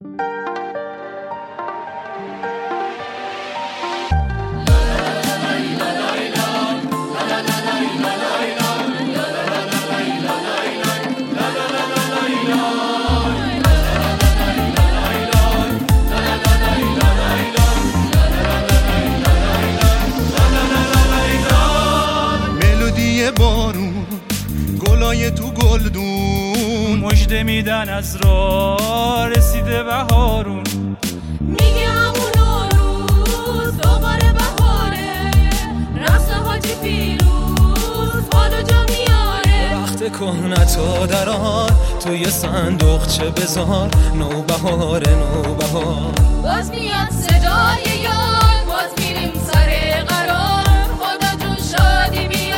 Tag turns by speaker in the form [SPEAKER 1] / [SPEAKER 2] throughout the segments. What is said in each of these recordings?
[SPEAKER 1] بارون گلای تو گلدون
[SPEAKER 2] مژده میدن از راه رسیده بهارون.
[SPEAKER 3] میگه همون روز دوباره بهاره، رقص حاجی فیروز حالو جا میاره.
[SPEAKER 4] وقت کهنتا درار توی صندوق چه بذار، نوبهاره نوبهار.
[SPEAKER 3] باز میاد صدای یار، باز میریم سر قرار. خدا جون شادی بیار.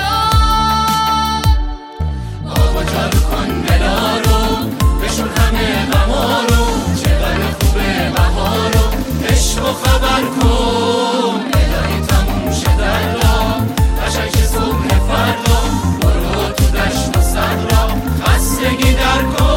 [SPEAKER 5] جارو کن دلا رو، بشون همه غما رو. چقدر خوبه بهارو، عشق و خبر کن. الهی تموم شه دردا، قشنگ شه صبح فردا. برو تو دشت و صحرا، خستگی در کن.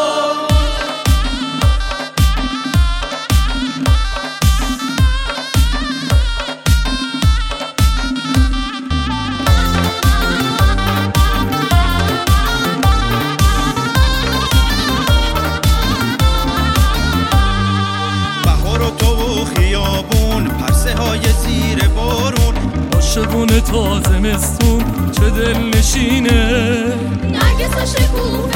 [SPEAKER 1] زیر بارون
[SPEAKER 2] عاشقونه تا زمستون چه دل نشینه.
[SPEAKER 3] نرگس و شکوفه